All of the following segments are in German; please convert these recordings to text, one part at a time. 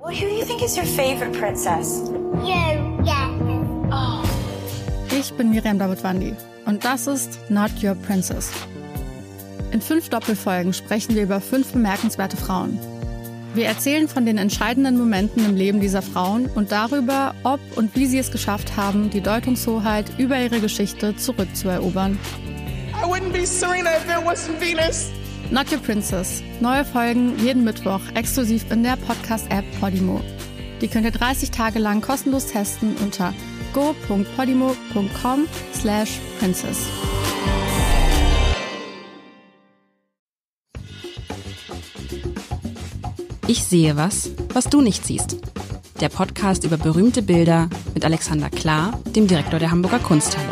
Well, who do you think is your favorite princess? You, yeah. Oh. Ich bin Miriam Davidwandi und das ist Not Your Princess. In 5 Doppelfolgen sprechen wir über 5 bemerkenswerte Frauen. Wir erzählen von den entscheidenden Momenten im Leben dieser Frauen und darüber, ob und wie sie es geschafft haben, die Deutungshoheit über ihre Geschichte zurückzuerobern. I wouldn't be Serena if there wasn't Venus. Not Your Princess. Neue Folgen jeden Mittwoch exklusiv in der Podcast-App Podimo. Die könnt ihr 30 Tage lang kostenlos testen unter go.podimo.com/princess. Ich sehe was du nicht siehst. Der Podcast über berühmte Bilder mit Alexander Klar, dem Direktor der Hamburger Kunsthalle.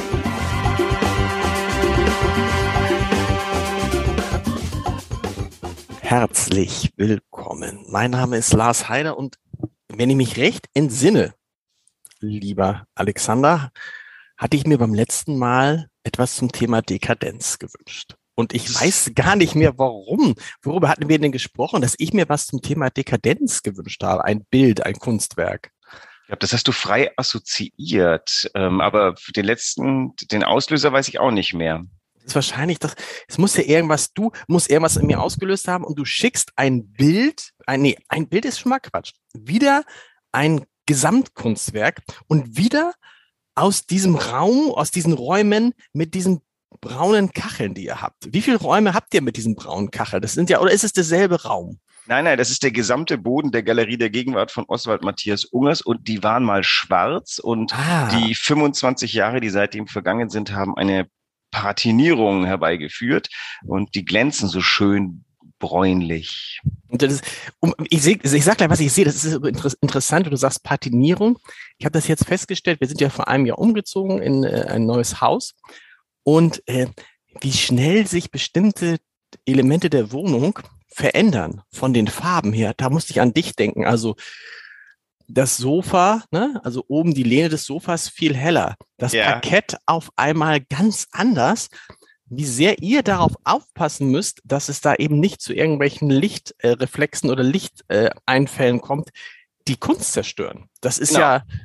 Herzlich willkommen. Mein Name ist Lars Heider und wenn ich mich recht entsinne, lieber Alexander, hatte ich mir beim letzten Mal etwas zum Thema Dekadenz gewünscht. Und ich weiß gar nicht mehr, warum. Worüber hatten wir denn gesprochen, dass ich mir was zum Thema Dekadenz gewünscht habe? Ein Bild, ein Kunstwerk. Ich glaube, das hast du frei assoziiert. Aber für den Auslöser weiß ich auch nicht mehr. Das ist wahrscheinlich es muss ja du musst irgendwas in mir ausgelöst haben und du schickst ein Bild, ein Bild ist schon mal Quatsch. Wieder ein Gesamtkunstwerk und wieder aus diesem Raum, aus diesen Räumen mit diesen braunen Kacheln, die ihr habt. Wie viele Räume habt ihr mit diesen braunen Kacheln? Oder ist es derselbe Raum? Nein, das ist der gesamte Boden der Galerie der Gegenwart von Oswald Matthias Ungers und die waren mal schwarz und die 25 Jahre, die seitdem vergangen sind, haben eine Patinierung herbeigeführt und die glänzen so schön bräunlich. Und ich sag gleich, was ich sehe. Das ist interessant, wenn du sagst Patinierung. Ich habe das jetzt festgestellt. Wir sind ja vor einem Jahr umgezogen in ein neues Haus und wie schnell sich bestimmte Elemente der Wohnung verändern von den Farben her. Da musste ich an dich denken. Also das Sofa, ne? Also oben die Lehne des Sofas viel heller. Das Parkett auf einmal ganz anders. Wie sehr ihr darauf aufpassen müsst, dass es da eben nicht zu irgendwelchen Lichtreflexen oder Lichteinfällen kommt, die Kunst zerstören. Das ist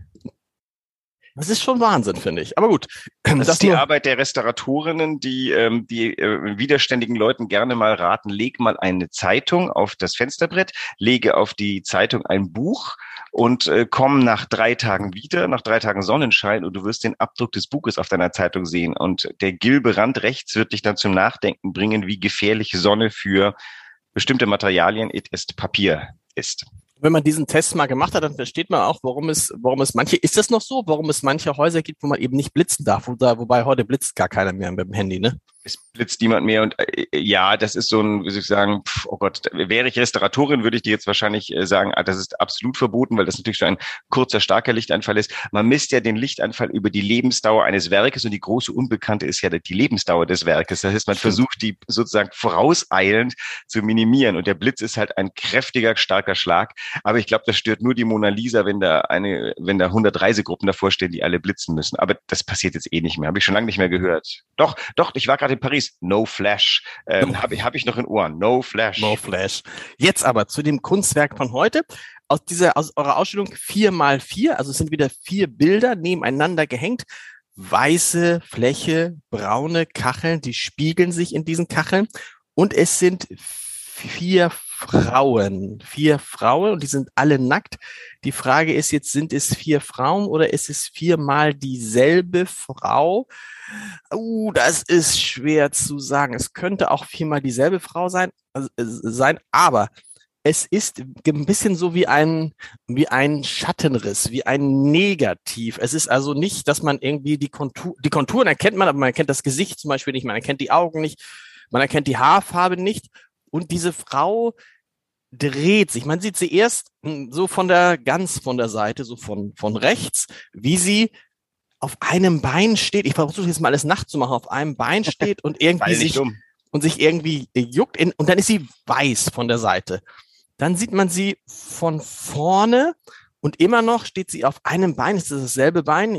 das ist schon Wahnsinn, finde ich. Aber gut. Das ist die Arbeit der Restauratorinnen, die widerständigen Leuten gerne mal raten, leg mal eine Zeitung auf das Fensterbrett, lege auf die Zeitung ein Buch und komm nach 3 Tagen wieder, nach 3 Tagen Sonnenschein und du wirst den Abdruck des Buches auf deiner Zeitung sehen. Und der gelbe Rand rechts wird dich dann zum Nachdenken bringen, wie gefährlich Sonne für bestimmte Materialien, Papier ist. Wenn man diesen Test mal gemacht hat, dann versteht man auch, warum es warum es manche Häuser gibt, wo man eben nicht blitzen darf, wobei heute blitzt gar keiner mehr mit dem Handy, ne? Es blitzt niemand mehr und das ist so ein, wie soll ich sagen, oh Gott, wäre ich Restauratorin, würde ich dir jetzt wahrscheinlich sagen, das ist absolut verboten, weil das natürlich schon ein kurzer, starker Lichteinfall ist. Man misst ja den Lichteinfall über die Lebensdauer eines Werkes und die große Unbekannte ist ja die Lebensdauer des Werkes. Das heißt, man versucht, die sozusagen vorauseilend zu minimieren und der Blitz ist halt ein kräftiger, starker Schlag. Aber ich glaube, das stört nur die Mona Lisa, wenn da 100 Reisegruppen davor stehen, die alle blitzen müssen. Aber das passiert jetzt eh nicht mehr. Habe ich schon lange nicht mehr gehört. Doch, ich war gerade in Paris. No Flash. Hab ich noch in Ohren. No Flash. No Flash. Jetzt aber zu dem Kunstwerk von heute. Aus eurer Ausstellung 4x4, also es sind wieder 4 Bilder nebeneinander gehängt. Weiße Fläche, braune Kacheln, die spiegeln sich in diesen Kacheln. Und es sind 4 Frauen und die sind alle nackt. Die Frage ist jetzt, sind es 4 Frauen oder ist es 4-mal dieselbe Frau? Das ist schwer zu sagen. Es könnte auch 4-mal dieselbe Frau sein, aber es ist ein bisschen so wie ein Schattenriss, wie ein Negativ. Es ist also nicht, dass man irgendwie die Konturen erkennt man, aber man erkennt das Gesicht zum Beispiel nicht, man erkennt die Augen nicht, man erkennt die Haarfarbe nicht. Und diese Frau dreht sich. Man sieht sie erst so ganz von der Seite, so von rechts, wie sie auf einem Bein steht. Ich versuche jetzt mal alles nachzumachen. Auf einem Bein steht und irgendwie sich irgendwie juckt. Und dann ist sie weiß von der Seite. Dann sieht man sie von vorne und immer noch steht sie auf einem Bein. Ist das dasselbe Bein?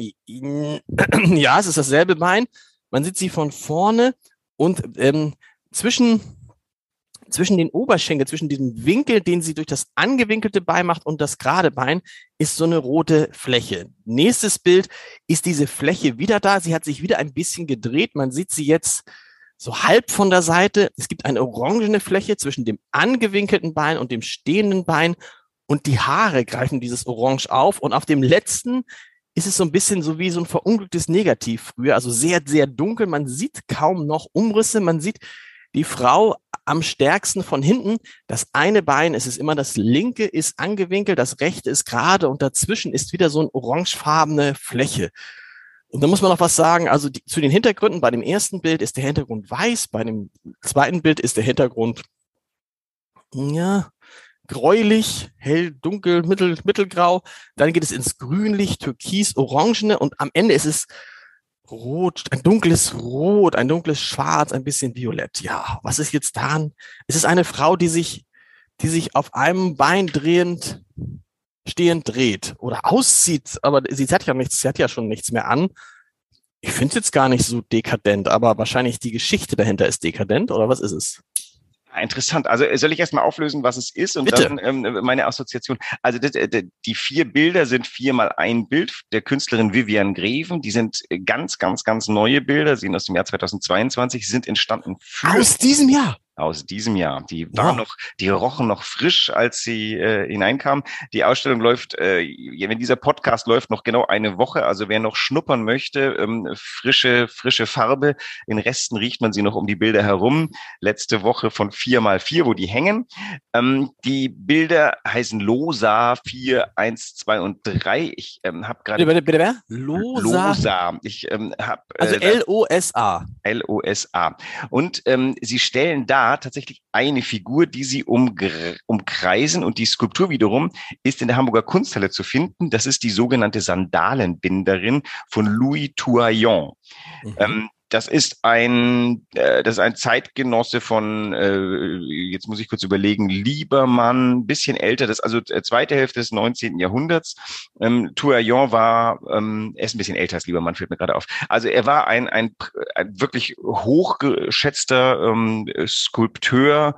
Ja, es ist dasselbe Bein. Man sieht sie von vorne und zwischen zwischen den Oberschenkeln, zwischen diesem Winkel, den sie durch das angewinkelte Bein macht und das gerade Bein, ist so eine rote Fläche. Nächstes Bild ist diese Fläche wieder da. Sie hat sich wieder ein bisschen gedreht. Man sieht sie jetzt so halb von der Seite. Es gibt eine orangene Fläche zwischen dem angewinkelten Bein und dem stehenden Bein. Und die Haare greifen dieses Orange auf. Und auf dem letzten ist es so ein bisschen so wie so ein verunglücktes Negativ früher. Also sehr, sehr dunkel. Man sieht kaum noch Umrisse. Man sieht die Frau am stärksten von hinten. Das eine Bein, es ist immer das linke, ist angewinkelt, das rechte ist gerade und dazwischen ist wieder so eine orangefarbene Fläche. Und da muss man noch was sagen, also zu den Hintergründen, bei dem ersten Bild ist der Hintergrund weiß, bei dem zweiten Bild ist der Hintergrund, ja, gräulich, hell, dunkel, mittelgrau, dann geht es ins grünlich, türkis, orangene und am Ende ist es rot, ein dunkles Rot, ein dunkles Schwarz, ein bisschen Violett. Ja, was ist jetzt daran? Es ist eine Frau, die sich auf einem Bein stehend dreht oder auszieht, aber sie hat ja schon nichts mehr an. Ich finde es jetzt gar nicht so dekadent, aber wahrscheinlich die Geschichte dahinter ist dekadent, oder was ist es? Interessant. Also soll ich erstmal auflösen, was es ist und Bitte. dann meine Assoziation. Also die 4 Bilder sind 4x ein Bild der Künstlerin Vivian Greven. Die sind ganz, ganz, ganz neue Bilder, sind aus dem Jahr 2022, sind entstanden Aus diesem Jahr? Aus diesem Jahr. Die rochen noch frisch, als sie hineinkamen. Die Ausstellung läuft, wenn dieser Podcast läuft, noch genau eine Woche. Also wer noch schnuppern möchte, frische Farbe. In Resten riecht man sie noch um die Bilder herum. Letzte Woche von 4x4, wo die hängen. Die Bilder heißen Losa 4, 1, 2 und 3. Ich habe gerade... Bitte, wer? Losa. Ich habe... Also L-O-S-A. L-O-S-A. Und sie stellen da tatsächlich eine Figur, die sie umkreisen und die Skulptur wiederum ist in der Hamburger Kunsthalle zu finden. Das ist die sogenannte Sandalenbinderin von Louis Touaillon. Mhm. Das ist ein Zeitgenosse von, jetzt muss ich kurz überlegen, Liebermann, bisschen älter, das also zweite Hälfte des 19. Jahrhunderts. Touaillon war, er ist ein bisschen älter als Liebermann, fällt mir gerade auf. Also er war ein wirklich hochgeschätzter Skulpteur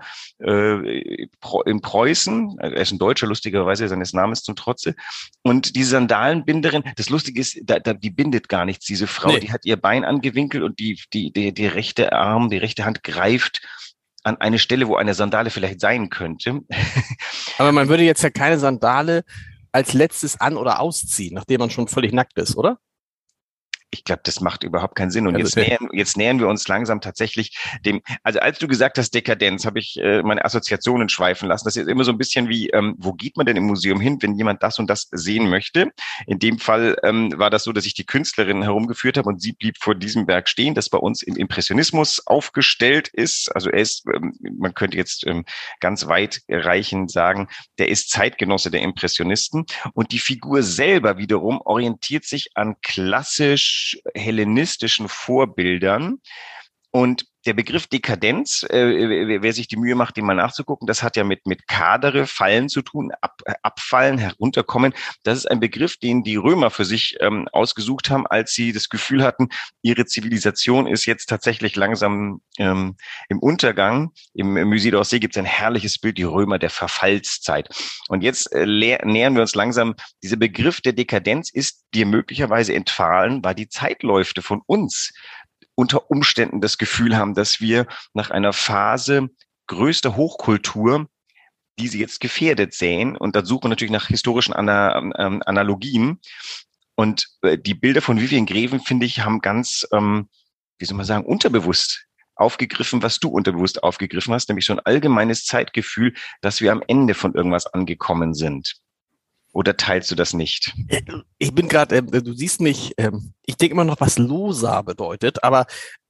in Preußen. Er ist ein Deutscher, lustigerweise, seines Namens zum Trotze. Und diese Sandalenbinderin, das Lustige ist, die bindet gar nichts, diese Frau, nee. Die hat ihr Bein angewinkelt und die rechte Arm, die rechte Hand greift an eine Stelle, wo eine Sandale vielleicht sein könnte. Aber man würde jetzt ja keine Sandale als letztes an- oder ausziehen, nachdem man schon völlig nackt ist, oder? Ich glaube, das macht überhaupt keinen Sinn. Und jetzt nähern wir uns langsam tatsächlich dem, also als du gesagt hast Dekadenz, habe ich meine Assoziationen schweifen lassen. Das ist immer so ein bisschen wie, wo geht man denn im Museum hin, wenn jemand das und das sehen möchte? In dem Fall war das so, dass ich die Künstlerin herumgeführt habe und sie blieb vor diesem Werk stehen, das bei uns im Impressionismus aufgestellt ist. Also er ist, man könnte jetzt ganz weitreichend sagen, der ist Zeitgenosse der Impressionisten. Und die Figur selber wiederum orientiert sich an klassisch hellenistischen Vorbildern. Und der Begriff Dekadenz, wer sich die Mühe macht, den mal nachzugucken, das hat ja mit Kadere, Fallen zu tun, abfallen, herunterkommen. Das ist ein Begriff, den die Römer für sich ausgesucht haben, als sie das Gefühl hatten, ihre Zivilisation ist jetzt tatsächlich langsam im Untergang. Im Musée d'Orsay gibt es ein herrliches Bild, die Römer der Verfallszeit. Und jetzt nähern wir uns langsam, dieser Begriff der Dekadenz ist dir möglicherweise entfallen, weil die Zeitläufte von uns unter Umständen das Gefühl haben, dass wir nach einer Phase größter Hochkultur diese jetzt gefährdet sehen. Und da suchen wir natürlich nach historischen Analogien. Und die Bilder von Vivian Greven, finde ich, haben ganz, wie soll man sagen, unterbewusst aufgegriffen, was du unterbewusst aufgegriffen hast, nämlich so ein allgemeines Zeitgefühl, dass wir am Ende von irgendwas angekommen sind. Oder teilst du das nicht? Ich bin gerade, du siehst mich, ich denke immer noch, was Losa bedeutet, aber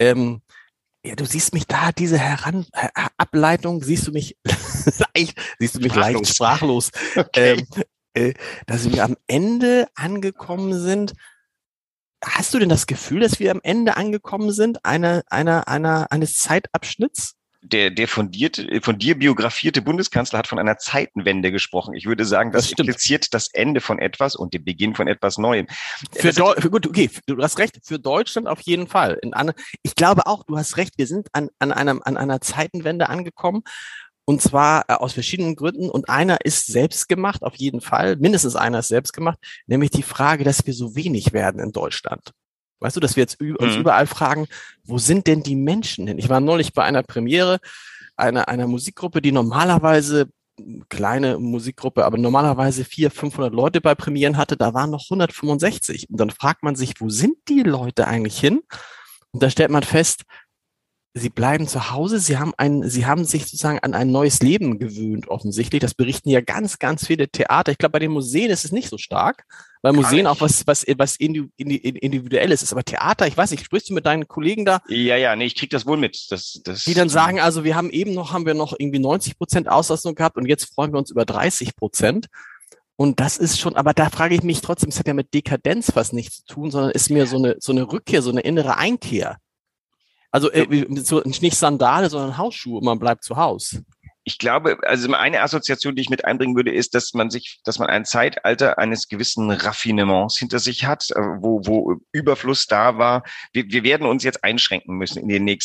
ja, du siehst mich da, diese Ableitung, siehst du mich leicht sprachlos, Okay. Dass wir am Ende angekommen sind. Hast du denn das Gefühl, dass wir am Ende angekommen sind, eines Zeitabschnitts? Der von dir biografierte Bundeskanzler hat von einer Zeitenwende gesprochen. Ich würde sagen, das impliziert das Ende von etwas und den Beginn von etwas Neuem. Gut, okay, du hast recht, für Deutschland auf jeden Fall. Ich glaube auch, du hast recht, wir sind an einer Zeitenwende angekommen. Und zwar aus verschiedenen Gründen. Und einer ist selbstgemacht, auf jeden Fall. Mindestens einer ist selbstgemacht. Nämlich die Frage, dass wir so wenig werden in Deutschland. Weißt du, dass wir jetzt uns überall fragen, wo sind denn die Menschen hin? Ich war neulich bei einer Premiere einer Musikgruppe, die normalerweise, kleine Musikgruppe, aber normalerweise 400, 500 Leute bei Premieren hatte. Da waren noch 165. Und dann fragt man sich, wo sind die Leute eigentlich hin? Und da stellt man fest, sie bleiben zu Hause, sie haben sich sozusagen an ein neues Leben gewöhnt, offensichtlich. Das berichten ja ganz, ganz viele Theater. Ich glaube, bei den Museen ist es nicht so stark, weil Museen auch was Individuelles ist. Aber Theater, ich weiß nicht, sprichst du mit deinen Kollegen da? Ja, nee, ich krieg das wohl mit. Die dann sagen, also haben wir noch irgendwie 90% Auslastung gehabt und jetzt freuen wir uns über 30%. Und das ist schon, aber da frage ich mich trotzdem, es hat ja mit Dekadenz fast nichts zu tun, sondern ist mir so eine Rückkehr, so eine innere Einkehr. Also nicht Sandale, sondern Hausschuhe, man bleibt zu Hause. Ich glaube, also eine Assoziation, die ich mit einbringen würde, ist, dass man ein Zeitalter eines gewissen Raffinements hinter sich hat, wo Überfluss da war. Wir werden uns jetzt einschränken müssen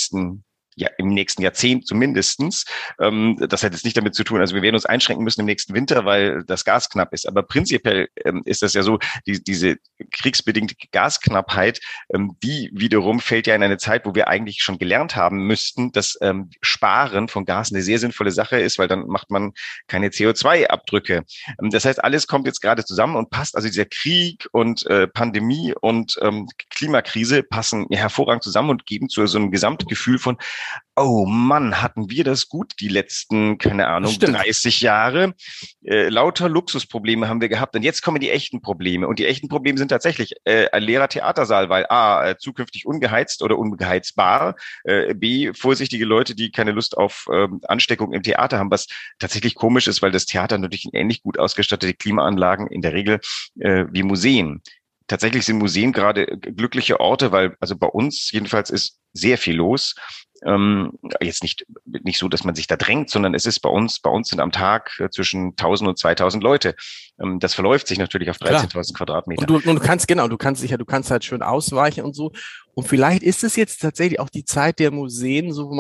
im nächsten Jahrzehnt zumindestens. Das hat jetzt nicht damit zu tun, also wir werden uns einschränken müssen im nächsten Winter, weil das Gas knapp ist. Aber prinzipiell ist das ja so, diese kriegsbedingte Gasknappheit, die wiederum fällt ja in eine Zeit, wo wir eigentlich schon gelernt haben müssten, dass Sparen von Gas eine sehr sinnvolle Sache ist, weil dann macht man keine CO2-Abdrücke. Das heißt, alles kommt jetzt gerade zusammen und passt. Also dieser Krieg und Pandemie und Klimakrise passen ja hervorragend zusammen und geben zu so einem Gesamtgefühl von oh Mann, hatten wir das gut die letzten, 30 Jahre. Lauter Luxusprobleme haben wir gehabt. Und jetzt kommen die echten Probleme. Und die echten Probleme sind tatsächlich ein leerer Theatersaal, weil A, zukünftig ungeheizt oder ungeheizbar, B, vorsichtige Leute, die keine Lust auf Ansteckung im Theater haben, was tatsächlich komisch ist, weil das Theater natürlich ähnlich gut ausgestattete Klimaanlagen in der Regel wie Museen. Tatsächlich sind Museen gerade glückliche Orte, weil also bei uns jedenfalls ist sehr viel los. Jetzt nicht so, dass man sich da drängt, sondern es ist bei uns sind am Tag zwischen 1000 und 2000 Leute. Das verläuft sich natürlich auf 13.000 Quadratmeter. Und du kannst halt schön ausweichen und so. Und vielleicht ist es jetzt tatsächlich auch die Zeit der Museen, so wo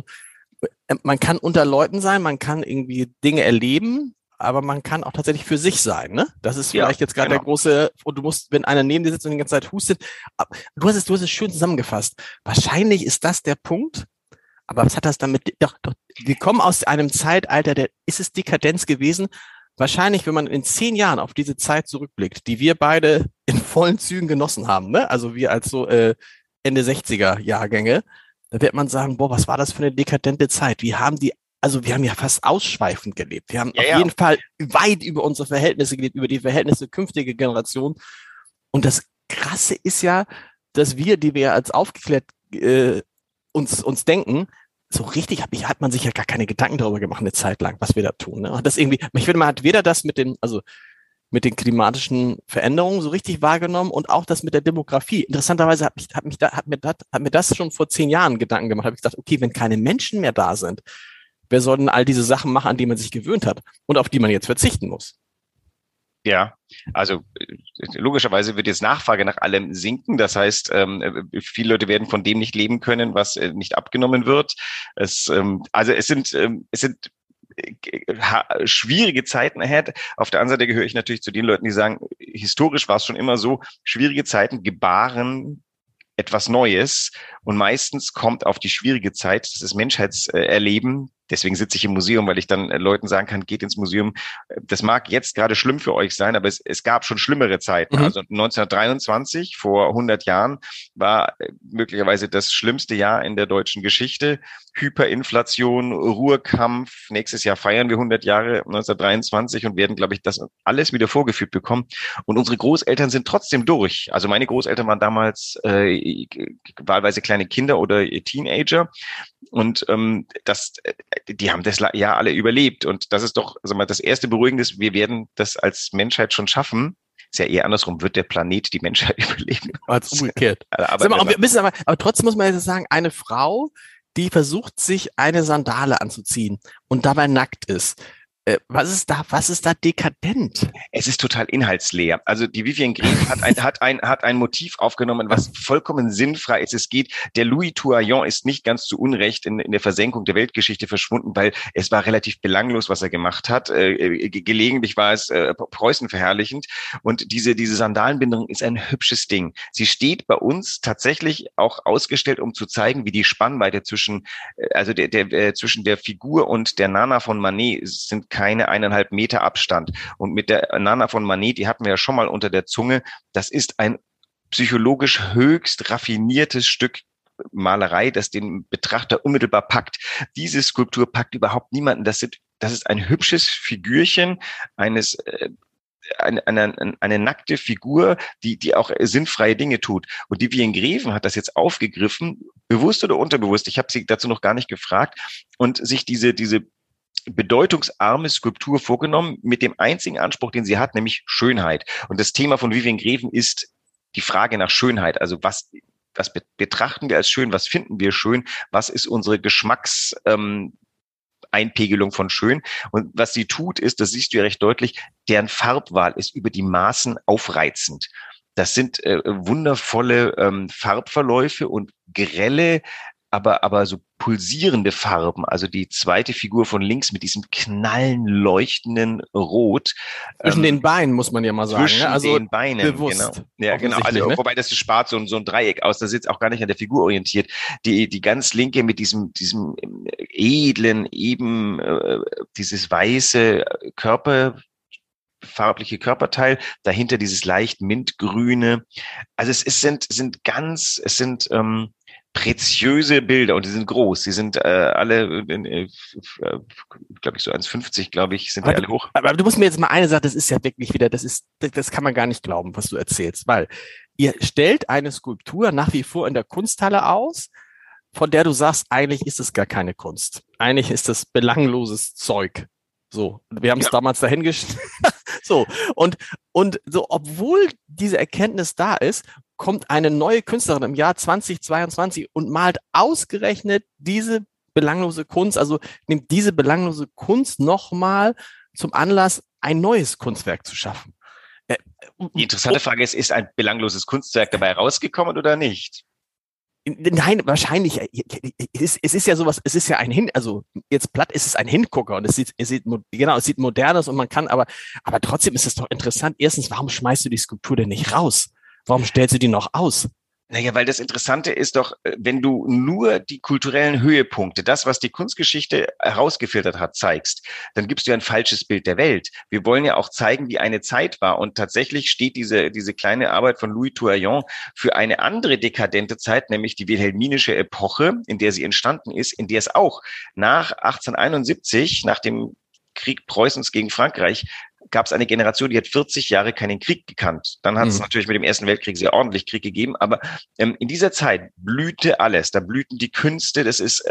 man kann unter Leuten sein, man kann irgendwie Dinge erleben, aber man kann auch tatsächlich für sich sein, ne? Das ist vielleicht jetzt gerade der große, und du musst, wenn einer neben dir sitzt und die ganze Zeit hustet, du hast es schön zusammengefasst. Wahrscheinlich ist das der Punkt, aber was hat das damit, doch, wir kommen aus einem Zeitalter, ist es Dekadenz gewesen? Wahrscheinlich, wenn man in 10 Jahren auf diese Zeit zurückblickt, die wir beide in vollen Zügen genossen haben, ne? Also wir als so Ende 60er Jahrgänge, da wird man sagen, boah, was war das für eine dekadente Zeit? Wir haben ja fast ausschweifend gelebt. Wir haben auf jeden Fall weit über unsere Verhältnisse gelebt, über die Verhältnisse künftiger Generationen. Und das Krasse ist ja, dass wir, die wir als aufgeklärt uns denken, so richtig hat man sich ja gar keine Gedanken darüber gemacht, eine Zeit lang, was wir da tun. Ne? Und das irgendwie, ich finde, man hat weder das mit den klimatischen Veränderungen so richtig wahrgenommen und auch das mit der Demografie. Interessanterweise hat mir das schon vor 10 Jahren Gedanken gemacht. Habe ich gedacht, okay, wenn keine Menschen mehr da sind, wer soll denn all diese Sachen machen, an die man sich gewöhnt hat und auf die man jetzt verzichten muss? Ja, also logischerweise wird jetzt Nachfrage nach allem sinken. Das heißt, viele Leute werden von dem nicht leben können, was nicht abgenommen wird. Es sind schwierige Zeiten ahead. Auf der anderen Seite gehöre ich natürlich zu den Leuten, die sagen, historisch war es schon immer so, schwierige Zeiten gebaren etwas Neues und meistens kommt auf die schwierige Zeit das Menschheitserleben. Deswegen sitze ich im Museum, weil ich dann Leuten sagen kann, geht ins Museum. Das mag jetzt gerade schlimm für euch sein, aber es gab schon schlimmere Zeiten. Also 1923, vor 100 Jahren, war möglicherweise das schlimmste Jahr in der deutschen Geschichte. Hyperinflation, Ruhrkampf. Nächstes Jahr feiern wir 100 Jahre 1923 und werden, glaube ich, das alles wieder vorgeführt bekommen. Und unsere Großeltern sind trotzdem durch. Also meine Großeltern waren damals wahlweise kleine Kinder oder Teenager. Und die haben das Jahr alle überlebt. Und das ist doch, also mal das erste Beruhigende ist, wir werden das als Menschheit schon schaffen. Ist ja eher andersrum, wird der Planet die Menschheit überleben. Als umgekehrt. Aber trotzdem muss man jetzt sagen, eine Frau, die versucht, sich eine Sandale anzuziehen und dabei nackt ist. Was ist da dekadent? Es ist total inhaltsleer. Also die Vivian Greve hat ein Motiv aufgenommen, was vollkommen sinnfrei ist. Der Louis Touraillon ist nicht ganz zu Unrecht in der Versenkung der Weltgeschichte verschwunden, weil es war relativ belanglos, was er gemacht hat. Gelegentlich war es Preußen verherrlichend. Und diese Sandalenbindung ist ein hübsches Ding. Sie steht bei uns tatsächlich auch ausgestellt, um zu zeigen, wie die Spannweite zwischen der Figur und der Nana von Manet sind keine 1,5 Meter Abstand. Und mit der Nana von Manet, die hatten wir ja schon mal unter der Zunge, das ist ein psychologisch höchst raffiniertes Stück Malerei, das den Betrachter unmittelbar packt. Diese Skulptur packt überhaupt niemanden. Das ist ein hübsches Figürchen eine nackte Figur, die auch sinnfreie Dinge tut. Und die Vivian Greven hat das jetzt aufgegriffen, bewusst oder unterbewusst, ich habe sie dazu noch gar nicht gefragt, und sich diese bedeutungsarme Skulptur vorgenommen mit dem einzigen Anspruch, den sie hat, nämlich Schönheit. Und das Thema von Vivian Greven ist die Frage nach Schönheit. Also was betrachten wir als schön? Was finden wir schön? Was ist unsere Einpegelung von schön? Und was sie tut, ist, das siehst du ja recht deutlich, deren Farbwahl ist über die Maßen aufreizend. Das sind wundervolle Farbverläufe und grelle, aber so pulsierende Farben. Also die zweite Figur von links mit diesem knallen, leuchtenden Rot. Zwischen den Beinen, muss man ja mal sagen. Zwischen also den Beinen, bewusst, genau. Ja, genau. Also, ne? Wobei das spart so ein Dreieck aus. Das ist jetzt auch gar nicht an der Figur orientiert. Die ganz linke mit diesem edlen, dieses weiße farbliche Körperteil, dahinter dieses leicht mintgrüne. Also es sind preziöse Bilder und die sind groß. Die sind alle, glaube ich, so 1,50, glaube ich, sind die alle hoch. Aber du musst mir jetzt mal eine Sache, das ist ja wirklich wieder, das kann man gar nicht glauben, was du erzählst, weil ihr stellt eine Skulptur nach wie vor in der Kunsthalle aus, von der du sagst, eigentlich ist es gar keine Kunst. Eigentlich ist das belangloses Zeug. So, wir haben es damals dahingestellt. So, und so, obwohl diese Erkenntnis da ist, kommt eine neue Künstlerin im Jahr 2022 und malt ausgerechnet diese belanglose Kunst, also nimmt diese belanglose Kunst nochmal zum Anlass, ein neues Kunstwerk zu schaffen. Die interessante Frage ist ein belangloses Kunstwerk dabei rausgekommen oder nicht? Nein, wahrscheinlich. Es ist ja sowas, es ist ja also jetzt platt ist es ein Hingucker und es sieht modern aus und man kann, aber trotzdem ist es doch interessant. Erstens, warum schmeißt du die Skulptur denn nicht raus? Warum stellst du die noch aus? Naja, weil das Interessante ist doch, wenn du nur die kulturellen Höhepunkte, das, was die Kunstgeschichte herausgefiltert hat, zeigst, dann gibst du ein falsches Bild der Welt. Wir wollen ja auch zeigen, wie eine Zeit war. Und tatsächlich steht diese kleine Arbeit von Louis Touraillon für eine andere dekadente Zeit, nämlich die wilhelminische Epoche, in der sie entstanden ist, in der es auch nach 1871, nach dem Krieg Preußens gegen Frankreich, gab es eine Generation, die hat 40 Jahre keinen Krieg gekannt. Dann hat es natürlich mit dem Ersten Weltkrieg sehr ordentlich Krieg gegeben, aber in dieser Zeit blühte alles. Da blühten die Künste, das ist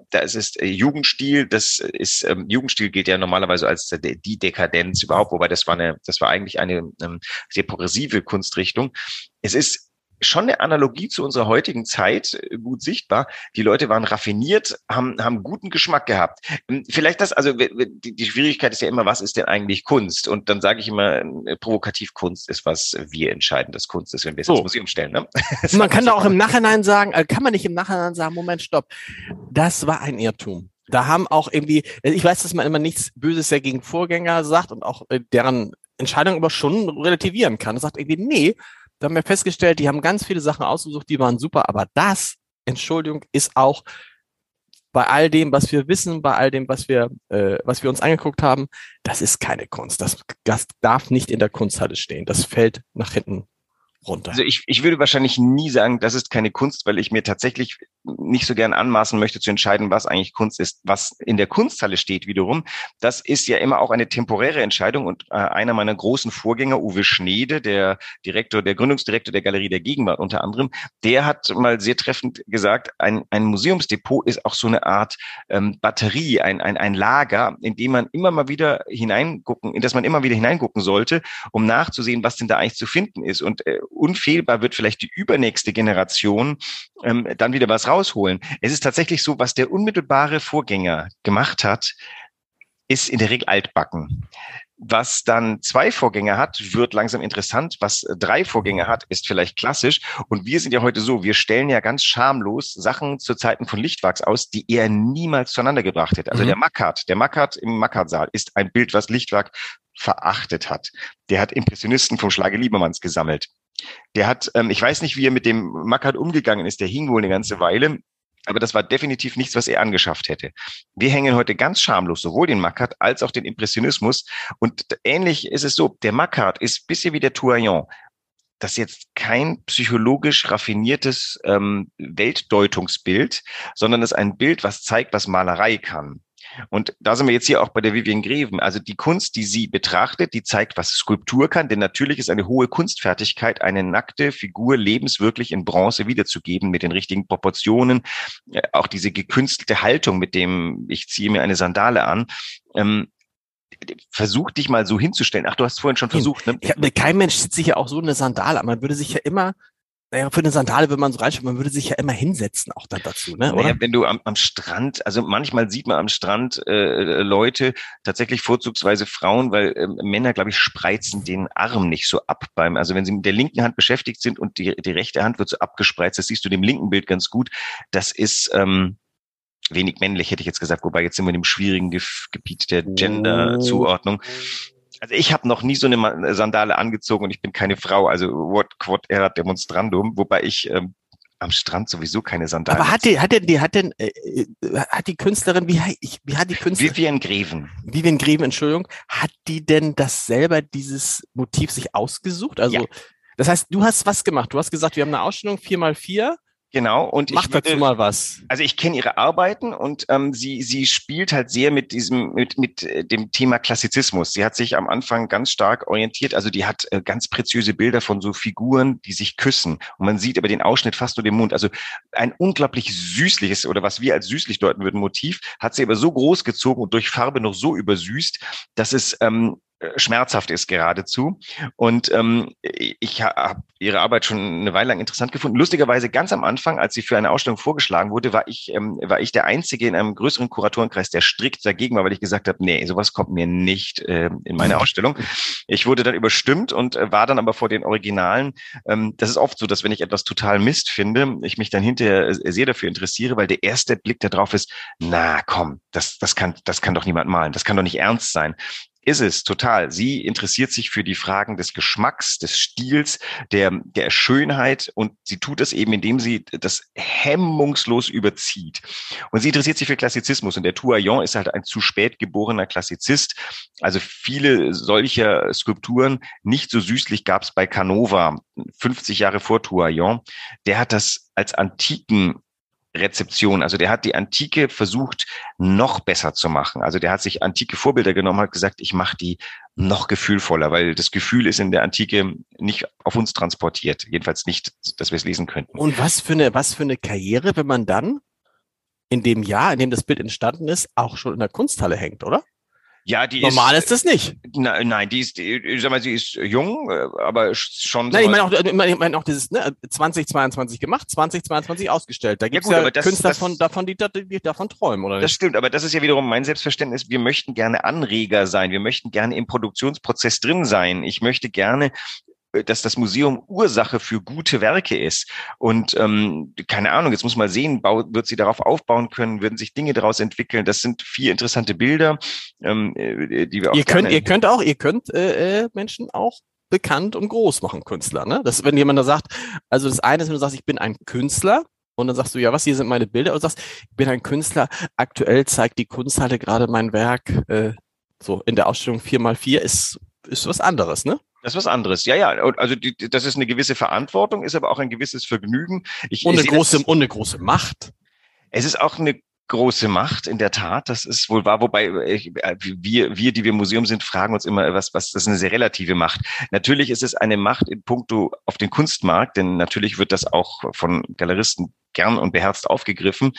Jugendstil, Jugendstil gilt ja normalerweise als die Dekadenz überhaupt, wobei das war eigentlich eine sehr progressive Kunstrichtung. Es ist schon eine Analogie zu unserer heutigen Zeit gut sichtbar. Die Leute waren raffiniert, haben guten Geschmack gehabt. Vielleicht die Schwierigkeit ist ja immer, was ist denn eigentlich Kunst? Und dann sage ich immer, provokativ Kunst ist, was wir entscheiden, dass Kunst ist, wenn wir es ins Museum stellen. Ne? Man kann da auch im Nachhinein sagen, Moment, stopp, das war ein Irrtum. Da haben auch irgendwie, ich weiß, dass man immer nichts Böses ja gegen Vorgänger sagt und auch deren Entscheidung aber schon relativieren kann. Das sagt irgendwie, nee, da haben wir festgestellt, die haben ganz viele Sachen ausgesucht, die waren super, aber das, Entschuldigung, ist auch bei all dem, was wir wissen, bei all dem, was wir uns angeguckt haben, das ist keine Kunst. Das darf nicht in der Kunsthalle stehen. Das fällt nach hinten runter. Also ich würde wahrscheinlich nie sagen, das ist keine Kunst, weil ich mir tatsächlich nicht so gern anmaßen möchte zu entscheiden, was eigentlich Kunst ist. Was in der Kunsthalle steht wiederum, das ist ja immer auch eine temporäre Entscheidung und einer meiner großen Vorgänger, Uwe Schneede, der Gründungsdirektor der Galerie der Gegenwart unter anderem, der hat mal sehr treffend gesagt, ein Museumsdepot ist auch so eine Art Batterie, ein Lager, in das man immer wieder hineingucken sollte, um nachzusehen, was denn da eigentlich zu finden ist. Und unfehlbar wird vielleicht die übernächste Generation dann wieder was rausholen. Es ist tatsächlich so, was der unmittelbare Vorgänger gemacht hat, ist in der Regel altbacken. Was dann 2 Vorgänge hat, wird langsam interessant. Was 3 Vorgänge hat, ist vielleicht klassisch. Und wir sind ja heute so, wir stellen ja ganz schamlos Sachen zu Zeiten von Lichtwachs aus, die er niemals zueinander gebracht hätte. Also der Makart im Makart-Saal ist ein Bild, was Lichtwachs verachtet hat. Der hat Impressionisten vom Schlage Liebermanns gesammelt. Der hat, ich weiß nicht, wie er mit dem Makart umgegangen ist, der hing wohl eine ganze Weile. Aber das war definitiv nichts, was er angeschafft hätte. Wir hängen heute ganz schamlos sowohl den Makart als auch den Impressionismus. Und ähnlich ist es so, der Makart ist ein bisschen wie der Touaillon. Das ist jetzt kein psychologisch raffiniertes Weltdeutungsbild, sondern es ist ein Bild, was zeigt, was Malerei kann. Und da sind wir jetzt hier auch bei der Vivienne Greven. Also die Kunst, die sie betrachtet, die zeigt, was Skulptur kann. Denn natürlich ist eine hohe Kunstfertigkeit, eine nackte Figur lebenswirklich in Bronze wiederzugeben mit den richtigen Proportionen. Auch diese gekünstelte Haltung, mit dem ich ziehe mir eine Sandale an. Versuch dich mal so hinzustellen. Ach, du hast vorhin schon versucht. Ne? Kein Mensch zieht sich ja auch so eine Sandale an. Man würde sich ja immer... Naja, für eine Sandale, wenn man so reinschaut, man würde sich ja immer hinsetzen auch dann dazu, ne? Oder? Naja, wenn du am Strand, also manchmal sieht man am Strand Leute, tatsächlich vorzugsweise Frauen, weil Männer, glaube ich, spreizen den Arm nicht so ab also wenn sie mit der linken Hand beschäftigt sind und die rechte Hand wird so abgespreizt, das siehst du dem linken Bild ganz gut. Das ist wenig männlich, hätte ich jetzt gesagt, wobei jetzt sind wir in dem schwierigen Gebiet der Gender-Zuordnung. Also ich habe noch nie so eine Sandale angezogen und ich bin keine Frau, also what erat demonstrandum, wobei ich am Strand sowieso keine Sandalen. Aber hat die Künstlerin, wie hat die Künstlerin? Vivienne Greven, Entschuldigung, hat die denn das selber, dieses Motiv sich ausgesucht? Also, ja. Das heißt, du hast was gemacht, du hast gesagt, wir haben eine Ausstellung 4x4. Genau, und mach dazu mal was. Also ich kenne ihre Arbeiten und sie spielt halt sehr mit dem Thema Klassizismus. Sie hat sich am Anfang ganz stark orientiert, also die hat ganz preziöse Bilder von so Figuren, die sich küssen. Und man sieht aber den Ausschnitt fast nur den Mund. Also ein unglaublich süßliches, oder was wir als süßlich deuten würden, Motiv, hat sie aber so groß gezogen und durch Farbe noch so übersüßt, dass es schmerzhaft ist geradezu. Und ich habe ihre Arbeit schon eine Weile lang interessant gefunden. Lustigerweise ganz am Anfang, als sie für eine Ausstellung vorgeschlagen wurde, war ich der Einzige in einem größeren Kuratorenkreis, der strikt dagegen war, weil ich gesagt habe, nee, sowas kommt mir nicht in meine Ausstellung. Ich wurde dann überstimmt und war dann aber vor den Originalen. Das ist oft so, dass wenn ich etwas total Mist finde, ich mich dann hinterher sehr dafür interessiere, weil der erste Blick da drauf ist, na komm, das kann doch niemand malen, das kann doch nicht ernst sein. Ist es, total. Sie interessiert sich für die Fragen des Geschmacks, des Stils, der Schönheit und sie tut das eben, indem sie das hemmungslos überzieht. Und sie interessiert sich für Klassizismus und der Touaillon ist halt ein zu spät geborener Klassizist. Also viele solcher Skulpturen, nicht so süßlich gab es bei Canova, 50 Jahre vor Touaillon. Der hat das als antiken Rezeption. Also der hat die Antike versucht, noch besser zu machen. Also der hat sich antike Vorbilder genommen, hat gesagt, ich mache die noch gefühlvoller, weil das Gefühl ist in der Antike nicht auf uns transportiert. Jedenfalls nicht, dass wir es lesen könnten. Und was für eine Karriere, wenn man dann in dem Jahr, in dem das Bild entstanden ist, auch schon in der Kunsthalle hängt, oder? Ja, die normal ist das nicht. Nein, ich sag mal, sie ist jung, aber schon. Nein, ich meine auch dieses 2022 gemacht, 2022 ausgestellt. Da gibt es ja Künstler die davon träumen, oder nicht? Das stimmt, aber das ist ja wiederum mein Selbstverständnis. Wir möchten gerne Anreger sein. Wir möchten gerne im Produktionsprozess drin sein. Ich möchte gerne, dass das Museum Ursache für gute Werke ist. Und keine Ahnung, jetzt muss man sehen, wird sie darauf aufbauen können, würden sich Dinge daraus entwickeln. Das sind 4 interessante Bilder, die wir auch Ihr könnt Menschen auch bekannt und groß machen, Künstler. Ne? Das, wenn jemand da sagt, also das eine ist, wenn du sagst, ich bin ein Künstler, und dann sagst du, ja, hier sind meine Bilder, und du sagst, ich bin ein Künstler, aktuell zeigt die Kunsthalle gerade mein Werk, so in der Ausstellung 4x4 ist was anderes, ne? Das ist was anderes. Ja. Also das ist eine gewisse Verantwortung, ist aber auch ein gewisses Vergnügen. Und eine große Macht. Es ist auch eine große Macht, in der Tat. Das ist wohl wahr, wobei wir, die wir im Museum sind, fragen uns immer, was das ist eine sehr relative Macht. Natürlich ist es eine Macht in puncto auf den Kunstmarkt, denn natürlich wird das auch von Galeristen gern und beherzt aufgegriffen,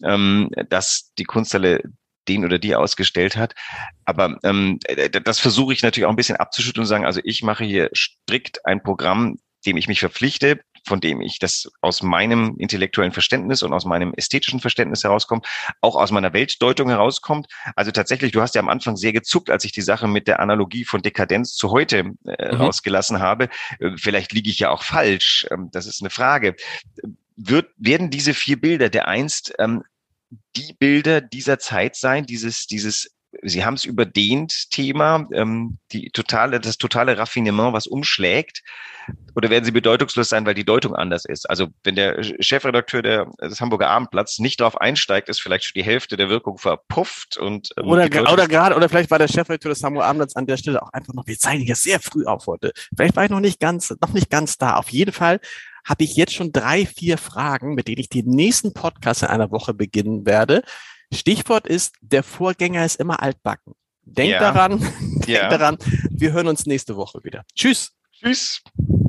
dass die Kunsthalle den oder die ausgestellt hat. Aber das versuche ich natürlich auch ein bisschen abzuschütteln und sagen, also ich mache hier strikt ein Programm, dem ich mich verpflichte, von dem ich das aus meinem intellektuellen Verständnis und aus meinem ästhetischen Verständnis herauskommt, auch aus meiner Weltdeutung herauskommt. Also tatsächlich, du hast ja am Anfang sehr gezuckt, als ich die Sache mit der Analogie von Dekadenz zu heute rausgelassen habe. Vielleicht liege ich ja auch falsch. Das ist eine Frage. Werden diese 4 Bilder dereinst die Bilder dieser Zeit sein, dieses Sie haben es überdehnt, Thema, das totale Raffinement, was umschlägt, oder werden sie bedeutungslos sein, weil die Deutung anders ist? Also wenn der Chefredakteur des Hamburger Abendblatts nicht darauf einsteigt, ist vielleicht schon die Hälfte der Wirkung verpufft und oder vielleicht war der Chefredakteur des Hamburger Abendblatts an der Stelle auch einfach noch, wir zeigen ja sehr früh auf heute. Vielleicht war ich noch nicht ganz da. Auf jeden Fall habe ich jetzt schon 3, 4 Fragen, mit denen ich den nächsten Podcast in einer Woche beginnen werde. Stichwort ist, der Vorgänger ist immer altbacken. Denkt daran, wir hören uns nächste Woche wieder. Tschüss. Tschüss.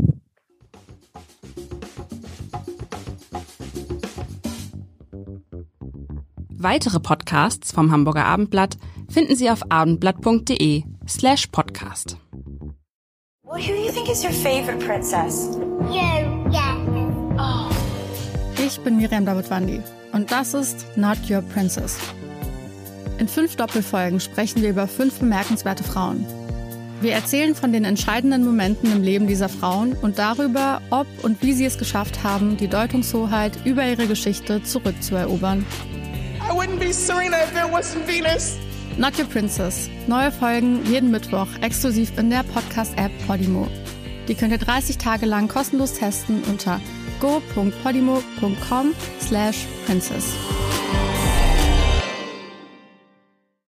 Weitere Podcasts vom Hamburger Abendblatt finden Sie auf abendblatt.de/podcast. Well, who do you think is your favorite princess? You, yeah. Oh. Ich bin Miriam Davidwandi und das ist Not Your Princess. In 5 Doppelfolgen sprechen wir über 5 bemerkenswerte Frauen. Wir erzählen von den entscheidenden Momenten im Leben dieser Frauen und darüber, ob und wie sie es geschafft haben, die Deutungshoheit über ihre Geschichte zurückzuerobern. I wouldn't be Serena if it wasn't Venus. Not Your Princess. Neue Folgen jeden Mittwoch exklusiv in der Podcast-App Podimo. Die könnt ihr 30 Tage lang kostenlos testen unter go.podimo.com/princess.